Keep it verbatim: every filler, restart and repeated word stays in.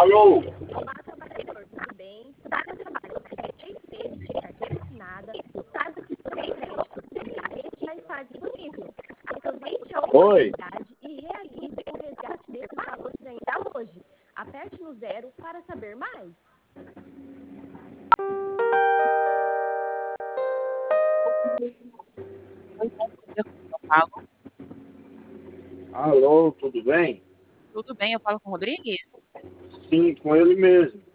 Alô? Olá, trabalhador, tudo bem? Cidade de trabalho, seis meses de carteira assinada, caso que sem crédito, este já está disponível. Aproveite a Oi. oportunidade e realize o resgate desses valores ainda hoje. Aperte no zero para saber mais. Oi, bom dia, eu falo. Alô, tudo bem? Tudo bem, eu falo com o Rodrigues? Sim, com ele mesmo.